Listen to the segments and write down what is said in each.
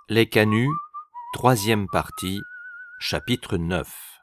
Les Canuts, troisième partie, chapitre 9.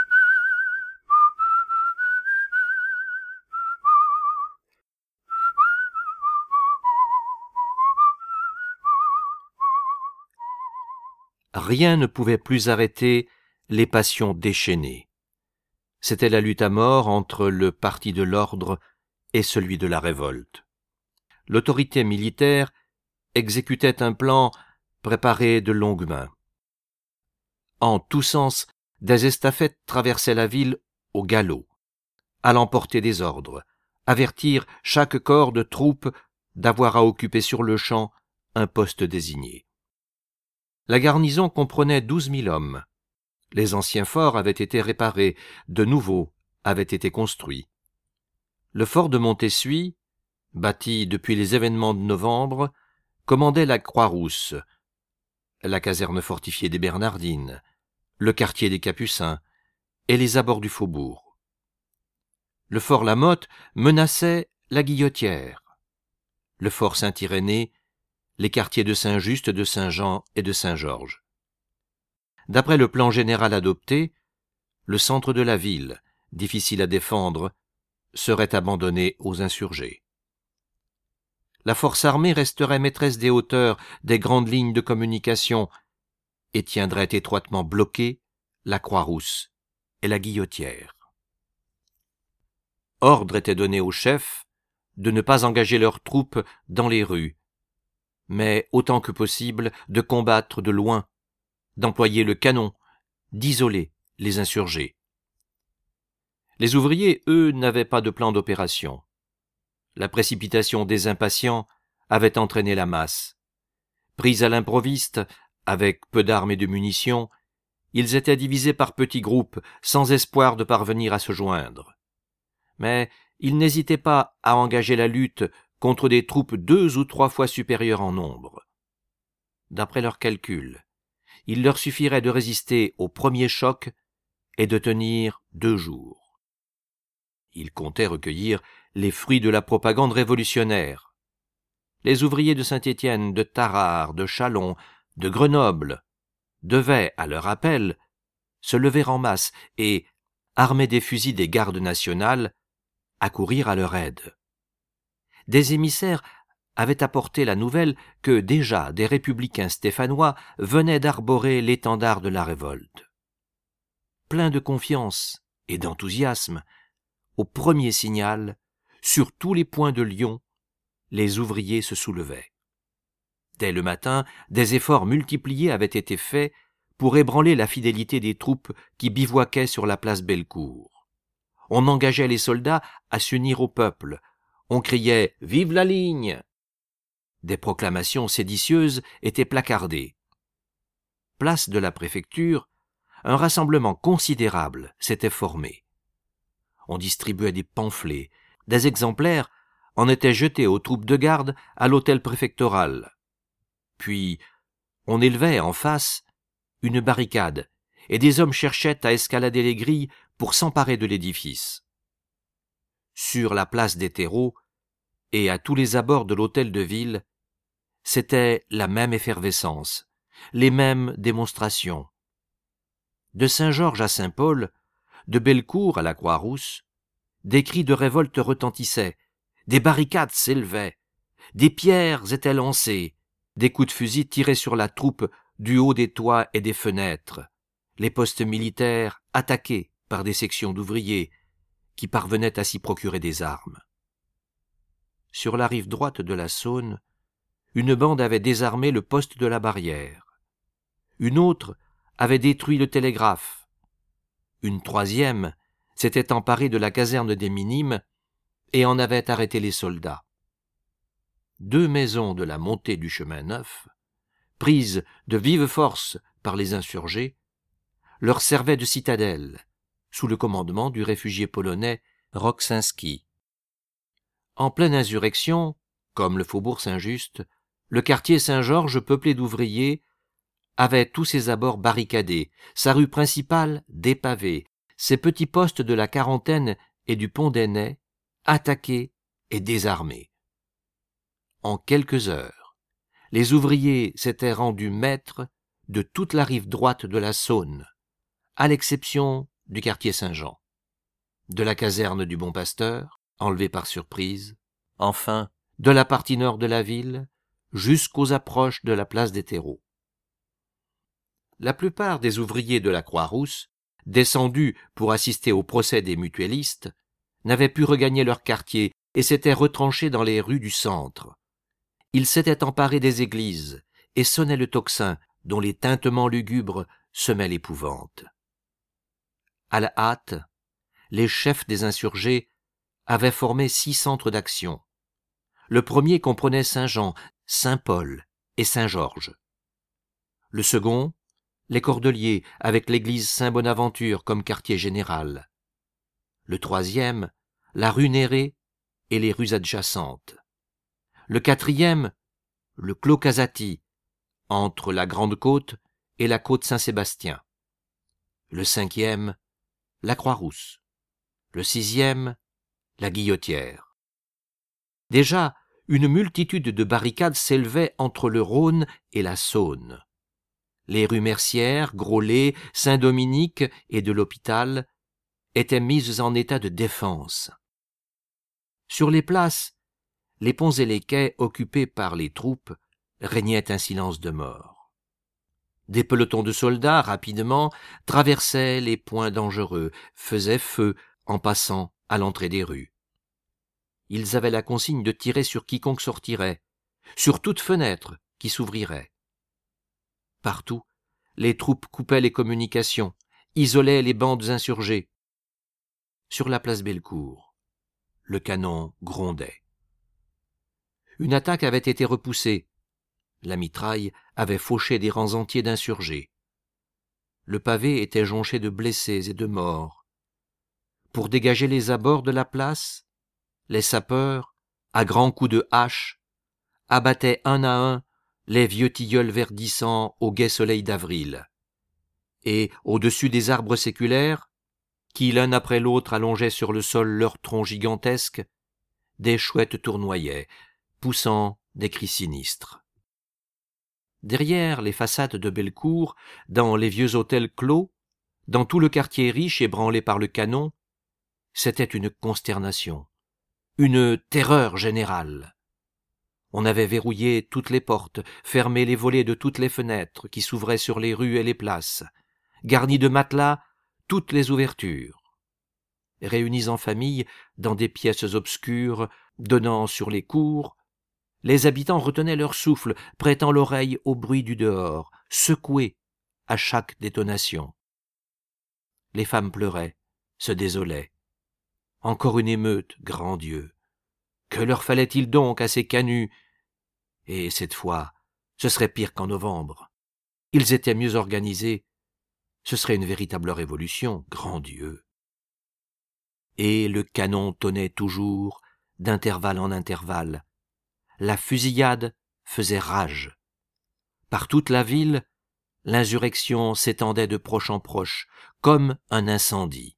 Rien ne pouvait plus arrêter les passions déchaînées. C'était la lutte à mort entre le parti de l'ordre et celui de la révolte. L'autorité militaire exécutait un plan préparé de longue main. En tous sens, des estafettes traversaient la ville au galop, à l'emporter des ordres, avertir chaque corps de troupes d'avoir à occuper sur le champ un poste désigné. La garnison comprenait 12 000 hommes. Les anciens forts avaient été réparés, de nouveaux avaient été construits. Le fort de Montessuie, bâti depuis les événements de novembre, commandait la Croix-Rousse, la caserne fortifiée des Bernardines, le quartier des Capucins et les abords du faubourg. Le fort Lamotte menaçait la Guillotière. Le fort Saint-Irénée, les quartiers de Saint-Just, de Saint-Jean et de Saint-Georges. D'après le plan général adopté, le centre de la ville, difficile à défendre, serait abandonné aux insurgés. La force armée resterait maîtresse des hauteurs des grandes lignes de communication et tiendrait étroitement bloquées la Croix-Rousse et la Guillotière. Ordre était donné aux chefs de ne pas engager leurs troupes dans les rues, mais autant que possible de combattre de loin, d'employer le canon, d'isoler les insurgés. Les ouvriers, eux, n'avaient pas de plan d'opération. La précipitation des impatients avait entraîné la masse. Pris à l'improviste, avec peu d'armes et de munitions, ils étaient divisés par petits groupes, sans espoir de parvenir à se joindre. Mais ils n'hésitaient pas à engager la lutte contre des troupes 2 ou 3 fois supérieures en nombre. D'après leurs calculs, il leur suffirait de résister au premier choc et de tenir 2 jours. Ils comptaient recueillir les fruits de la propagande révolutionnaire. Les ouvriers de Saint-Étienne, de Tarare, de Châlons, de Grenoble devaient, à leur appel, se lever en masse et, armés des fusils des gardes nationales, accourir à leur aide. Des émissaires avaient apporté la nouvelle que déjà des républicains stéphanois venaient d'arborer l'étendard de la révolte. Pleins de confiance et d'enthousiasme, au premier signal, sur tous les points de Lyon, les ouvriers se soulevaient. Dès le matin, des efforts multipliés avaient été faits pour ébranler la fidélité des troupes qui bivouaquaient sur la place Bellecour. On engageait les soldats à s'unir au peuple. On criait « Vive la ligne !» Des proclamations séditieuses étaient placardées. Place de la préfecture, un rassemblement considérable s'était formé. On distribuait des pamphlets, des exemplaires en étaient jetés aux troupes de garde à l'hôtel préfectoral. Puis, on élevait en face une barricade et des hommes cherchaient à escalader les grilles pour s'emparer de l'édifice. Sur la place des terreaux et à tous les abords de l'hôtel de ville, c'était la même effervescence, les mêmes démonstrations. De Saint-Georges à Saint-Paul, de Bellecour à la Croix-Rousse, des cris de révolte retentissaient, des barricades s'élevaient, des pierres étaient lancées, des coups de fusil tirés sur la troupe du haut des toits et des fenêtres, les postes militaires attaqués par des sections d'ouvriers qui parvenaient à s'y procurer des armes. Sur la rive droite de la Saône, une bande avait désarmé le poste de la barrière. Une autre avait détruit le télégraphe. Une troisième s'était emparée de la caserne des Minimes et en avait arrêté les soldats. 2 maisons de la montée du chemin Neuf, prises de vive force par les insurgés, leur servaient de citadelle, sous le commandement du réfugié polonais Roksinski. En pleine insurrection, comme le faubourg Saint-Just, le quartier Saint-Georges, peuplé d'ouvriers, avait tous ses abords barricadés, sa rue principale dépavée, ses petits postes de la Quarantaine et du Pont d'Ainay attaqués et désarmés. En quelques heures, les ouvriers s'étaient rendus maîtres de toute la rive droite de la Saône, à l'exception du quartier Saint-Jean, de la caserne du Bon Pasteur, enlevée par surprise, enfin de la partie nord de la ville, jusqu'aux approches de la place des terreaux. La plupart des ouvriers de la Croix-Rousse, descendus pour assister au procès des mutuellistes, n'avaient pu regagner leur quartier et s'étaient retranchés dans les rues du centre. Ils s'étaient emparés des églises et sonnaient le tocsin dont les tintements lugubres semaient l'épouvante. À la hâte, les chefs des insurgés avaient formé 6 centres d'action. Le premier comprenait Saint-Jean, Saint-Paul et Saint-Georges. Le second, les Cordeliers, avec l'église Saint-Bonaventure comme quartier général. Le troisième, la rue Néré et les rues adjacentes. Le quatrième, le Clos Casati, entre la Grande Côte et la côte Saint-Sébastien. Le cinquième, la Croix-Rousse. Le sixième, la Guillotière. Déjà, une multitude de barricades s'élevait entre le Rhône et la Saône. Les rues Mercière, Groslay, Saint-Dominique et de l'Hôpital étaient mises en état de défense. Sur les places, les ponts et les quais occupés par les troupes régnait un silence de mort. Des pelotons de soldats, rapidement, traversaient les points dangereux, faisaient feu en passant à l'entrée des rues. Ils avaient la consigne de tirer sur quiconque sortirait, sur toute fenêtre qui s'ouvrirait. Partout, les troupes coupaient les communications, isolaient les bandes insurgées. Sur la place Bellecour, le canon grondait. Une attaque avait été repoussée. La mitraille avait fauché des rangs entiers d'insurgés. Le pavé était jonché de blessés et de morts. Pour dégager les abords de la place, les sapeurs, à grands coups de hache, abattaient un à un les vieux tilleuls verdissants au gai soleil d'avril. Et, au-dessus des arbres séculaires, qui l'un après l'autre allongeaient sur le sol leurs troncs gigantesques, des chouettes tournoyaient, poussant des cris sinistres. Derrière les façades de Bellecour, dans les vieux hôtels clos, dans tout le quartier riche ébranlé par le canon, c'était une consternation, une terreur générale. On avait verrouillé toutes les portes, fermé les volets de toutes les fenêtres qui s'ouvraient sur les rues et les places, garni de matelas toutes les ouvertures. Réunis en famille dans des pièces obscures donnant sur les cours, les habitants retenaient leur souffle, prêtant l'oreille au bruit du dehors, secoués à chaque détonation. Les femmes pleuraient, se désolaient. Encore une émeute, grand Dieu! Que leur fallait-il donc à ces canuts? Et cette fois, ce serait pire qu'en novembre. Ils étaient mieux organisés. Ce serait une véritable révolution, grand Dieu! Et le canon tonnait toujours, d'intervalle en intervalle. La fusillade faisait rage. Par toute la ville, l'insurrection s'étendait de proche en proche, comme un incendie.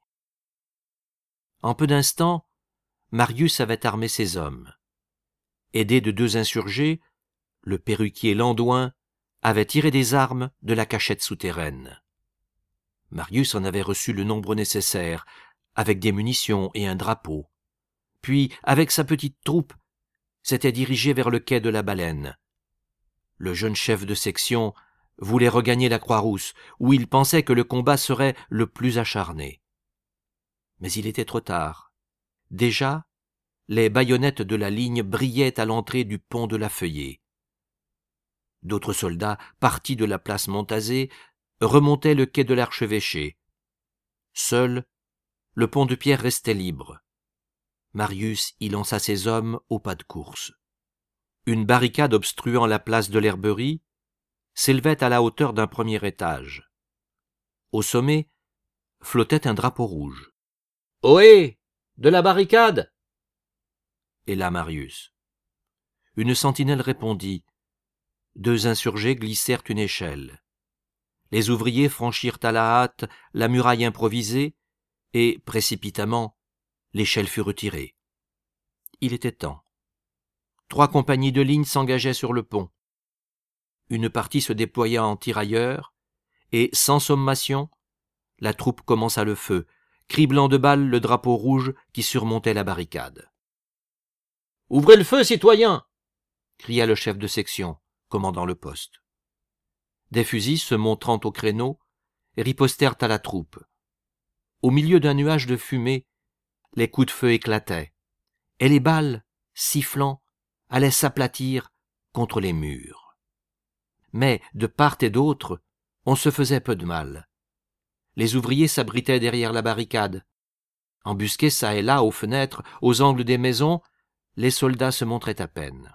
En peu d'instants, Marius avait armé ses hommes. Aidé de 2 insurgés, le perruquier Landouin avait tiré des armes de la cachette souterraine. Marius en avait reçu le nombre nécessaire, avec des munitions et un drapeau. Puis, avec sa petite troupe, s'était dirigé vers le quai de la Baleine. Le jeune chef de section voulait regagner la Croix-Rousse, où il pensait que le combat serait le plus acharné. Mais il était trop tard. Déjà, les baïonnettes de la ligne brillaient à l'entrée du pont de la Feuillée. D'autres soldats, partis de la place Montazé, remontaient le quai de l'Archevêché. Seul, le pont de pierre restait libre. Marius y lança ses hommes au pas de course. Une barricade obstruant la place de l'Herberie s'élevait à la hauteur d'un premier étage. Au sommet flottait un drapeau rouge. « Ohé! De la barricade !» Et là Marius. Une sentinelle répondit. 2 insurgés glissèrent une échelle. Les ouvriers franchirent à la hâte la muraille improvisée et, précipitamment, l'échelle fut retirée. Il était temps. 3 compagnies de ligne s'engageaient sur le pont. une partie se déploya en tirailleurs, et, sans sommation, la troupe commença le feu, criblant de balles le drapeau rouge qui surmontait la barricade. « Ouvrez le feu, citoyens !» cria le chef de section, commandant le poste. Des fusils, se montrant au créneau, ripostèrent à la troupe. Au milieu d'un nuage de fumée, les coups de feu éclataient, et les balles, sifflant, allaient s'aplatir contre les murs. Mais, de part et d'autre, on se faisait peu de mal. Les ouvriers s'abritaient derrière la barricade. Embusqués çà et là aux fenêtres, aux angles des maisons, les soldats se montraient à peine.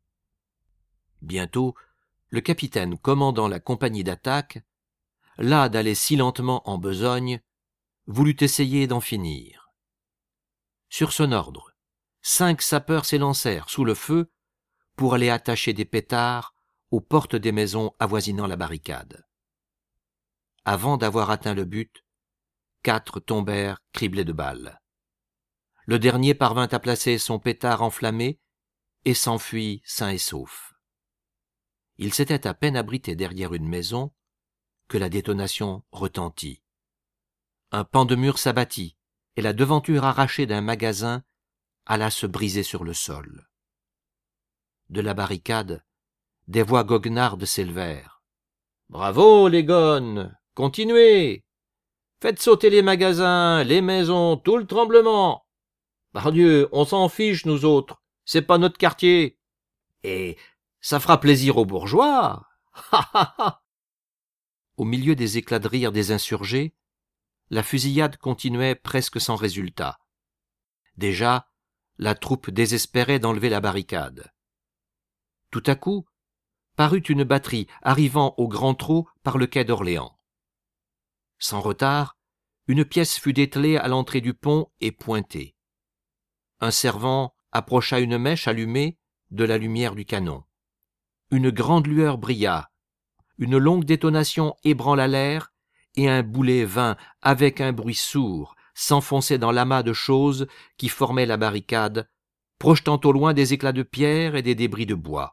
Bientôt, le capitaine commandant la compagnie d'attaque, las d'aller si lentement en besogne, voulut essayer d'en finir. Sur son ordre, 5 sapeurs s'élancèrent sous le feu pour aller attacher des pétards aux portes des maisons avoisinant la barricade. Avant d'avoir atteint le but, 4 tombèrent criblés de balles. Le dernier parvint à placer son pétard enflammé et s'enfuit sain et sauf. Il s'était à peine abrité derrière une maison que la détonation retentit. Un pan de mur s'abattit et la devanture arrachée d'un magasin alla se briser sur le sol. De la barricade, des voix goguenardes s'élevèrent. « Bravo, les gones! Continuez! Faites sauter les magasins, les maisons, tout le tremblement! Pardieu, on s'en fiche, nous autres, c'est pas notre quartier! Et ça fera plaisir aux bourgeois! Ha ha ha !» Au milieu des éclats de rire des insurgés, la fusillade continuait presque sans résultat. Déjà, la troupe désespérait d'enlever la barricade. Tout à coup, parut une batterie arrivant au grand trot par le quai d'Orléans. Sans retard, une pièce fut dételée à l'entrée du pont et pointée. Un servant approcha une mèche allumée de la lumière du canon. Une grande lueur brilla, une longue détonation ébranla l'air, et un boulet vint, avec un bruit sourd, s'enfoncer dans l'amas de choses qui formaient la barricade, projetant au loin des éclats de pierre et des débris de bois.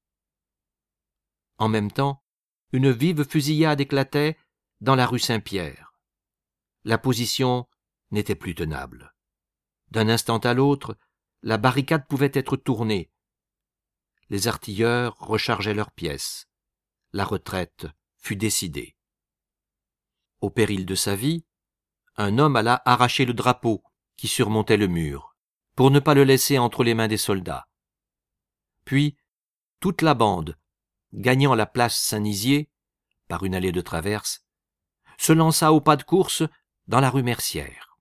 En même temps, une vive fusillade éclatait dans la rue Saint-Pierre. La position n'était plus tenable. D'un instant à l'autre, la barricade pouvait être tournée. Les artilleurs rechargeaient leurs pièces. La retraite fut décidée. Au péril de sa vie, un homme alla arracher le drapeau qui surmontait le mur, pour ne pas le laisser entre les mains des soldats. Puis, toute la bande, gagnant la place Saint-Nizier, par une allée de traverse, se lança au pas de course dans la rue Mercière.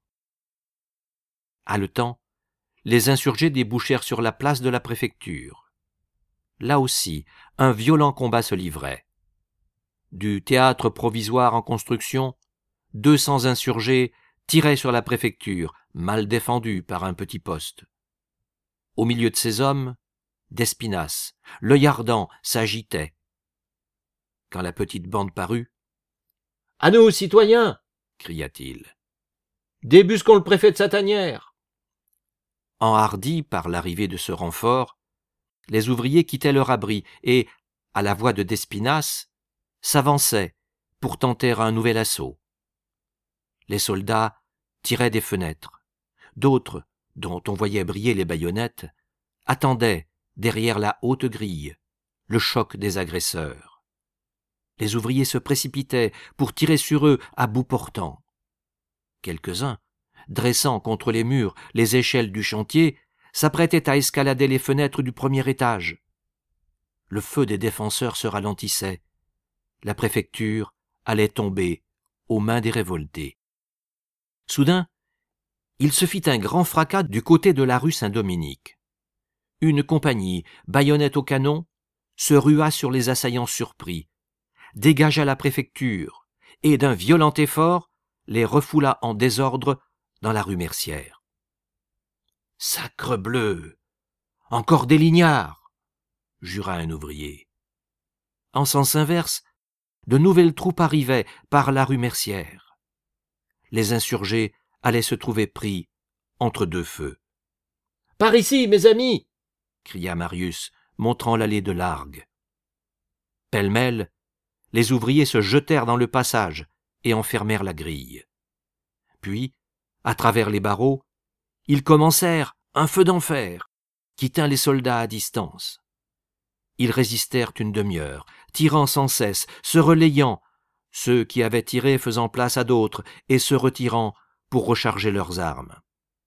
Haletant, les insurgés débouchèrent sur la place de la préfecture. Là aussi, un violent combat se livrait. Du théâtre provisoire en construction, 200 insurgés tiraient sur la préfecture, mal défendue par un petit poste. Au milieu de ces hommes, Despinasse, l'œil ardent, s'agitait. Quand la petite bande parut, « À nous, citoyens !» cria-t-il. « Débusquons le préfet de Satanière !» Enhardis par l'arrivée de ce renfort, les ouvriers quittaient leur abri et, à la voix de Despinasse, s'avançaient pour tenter un nouvel assaut. Les soldats tiraient des fenêtres. D'autres, dont on voyait briller les baïonnettes, attendaient, derrière la haute grille, le choc des agresseurs. Les ouvriers se précipitaient pour tirer sur eux à bout portant. Quelques-uns, dressant contre les murs les échelles du chantier, s'apprêtaient à escalader les fenêtres du premier étage. Le feu des défenseurs se ralentissait. La préfecture allait tomber aux mains des révoltés. Soudain, il se fit un grand fracas du côté de la rue Saint-Dominique. Une compagnie, baïonnette au canon, se rua sur les assaillants surpris, dégagea la préfecture et, d'un violent effort, les refoula en désordre dans la rue Mercière. « Sacrebleu! Encore des lignards !» jura un ouvrier. En sens inverse, de nouvelles troupes arrivaient par la rue Mercière. Les insurgés allaient se trouver pris entre deux feux. « Par ici, mes amis !» cria Marius, montrant l'allée de Largue. Pêle-mêle, les ouvriers se jetèrent dans le passage et enfermèrent la grille. Puis, à travers les barreaux, ils commencèrent un feu d'enfer qui tint les soldats à distance. Ils résistèrent une demi-heure, tirant sans cesse, se relayant, ceux qui avaient tiré faisant place à d'autres et se retirant pour recharger leurs armes.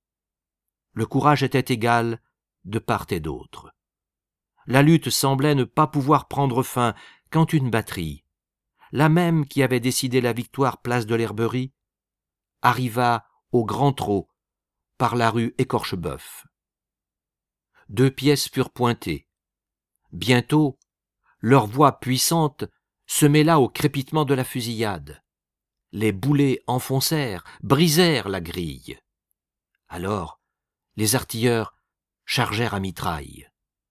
Le courage était égal de part et d'autre. La lutte semblait ne pas pouvoir prendre fin quand une batterie, la même qui avait décidé la victoire place de l'Herberie, arriva au grand trot par la rue Écorchebœuf. 2 pièces furent pointées. Bientôt, leur voix puissante se mêla au crépitement de la fusillade. Les boulets enfoncèrent, brisèrent la grille. Alors, les artilleurs chargèrent à mitraille.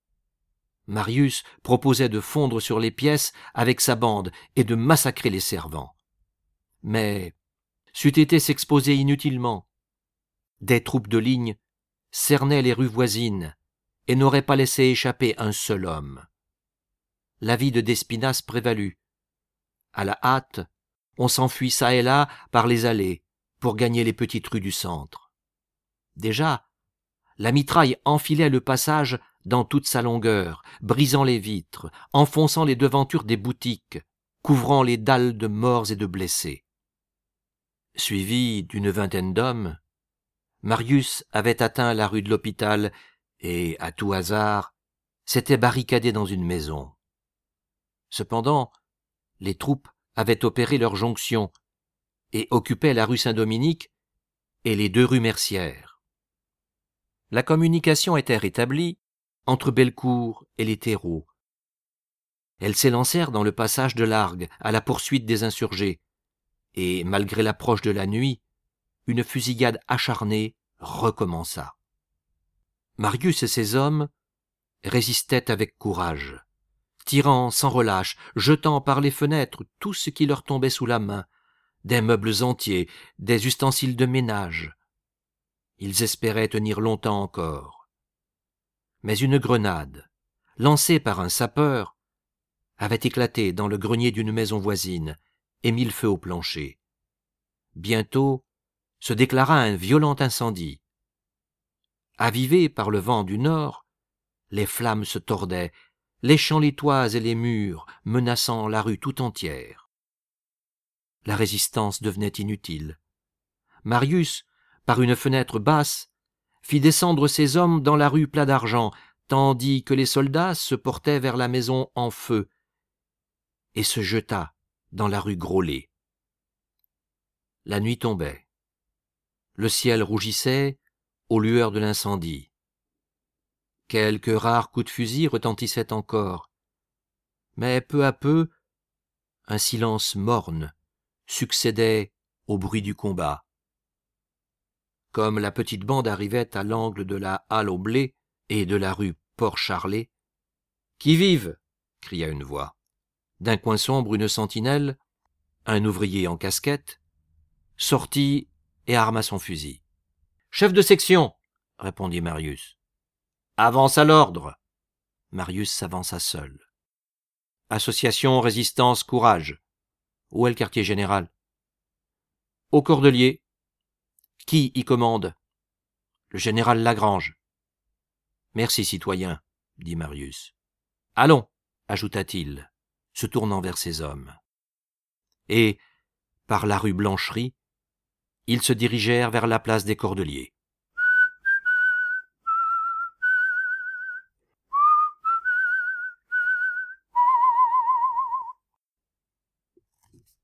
Marius proposait de fondre sur les pièces avec sa bande et de massacrer les servants. Mais c'eût été s'exposer inutilement. Des troupes de ligne cernaient les rues voisines et n'auraient pas laissé échapper un seul homme. L'avis de Despinasse prévalut. À la hâte, on s'enfuit çà et là par les allées pour gagner les petites rues du centre. Déjà, la mitraille enfilait le passage dans toute sa longueur, brisant les vitres, enfonçant les devantures des boutiques, couvrant les dalles de morts et de blessés. Suivi d'une vingtaine d'hommes, Marius avait atteint la rue de l'Hôpital et, à tout hasard, s'était barricadé dans une maison. Cependant, les troupes avaient opéré leur jonction et occupaient la rue Saint-Dominique et les 2 rues Mercières. La communication était rétablie entre Bellecour et les terreaux. Elles s'élancèrent dans le passage de l'Argue à la poursuite des insurgés, et, malgré l'approche de la nuit, une fusillade acharnée recommença. Marius et ses hommes résistaient avec courage, tirant sans relâche, jetant par les fenêtres tout ce qui leur tombait sous la main, des meubles entiers, des ustensiles de ménage. Ils espéraient tenir longtemps encore. Mais une grenade, lancée par un sapeur, avait éclaté dans le grenier d'une maison voisine et mis le feu au plancher. Bientôt se déclara un violent incendie. Avivées par le vent du nord, les flammes se tordaient, léchant les toits et les murs, menaçant la rue tout entière. La résistance devenait inutile. Marius, par une fenêtre basse, fit descendre ses hommes dans la rue Plat d'Argent, tandis que les soldats se portaient vers la maison en feu, et se jeta dans la rue Groslay. La nuit tombait. Le ciel rougissait aux lueurs de l'incendie. Quelques rares coups de fusil retentissaient encore, mais peu à peu, un silence morne succédait au bruit du combat. Comme la petite bande arrivait à l'angle de la halle au blé et de la rue Port-Charlet, « Qui vive !» cria une voix. D'un coin sombre, une sentinelle, un ouvrier en casquette, sortit et arma son fusil. « Chef de section !» répondit Marius. « Avance à l'ordre !» Marius s'avança seul. « Association, résistance, courage. Où est le quartier général ?»« Au Cordelier. »« Qui y commande ?»« Le général Lagrange. »« Merci, citoyen, » dit Marius. « Allons, ajouta-t-il, se tournant vers ses hommes. Et, par la rue Blancherie, ils se dirigèrent vers la place des Cordeliers.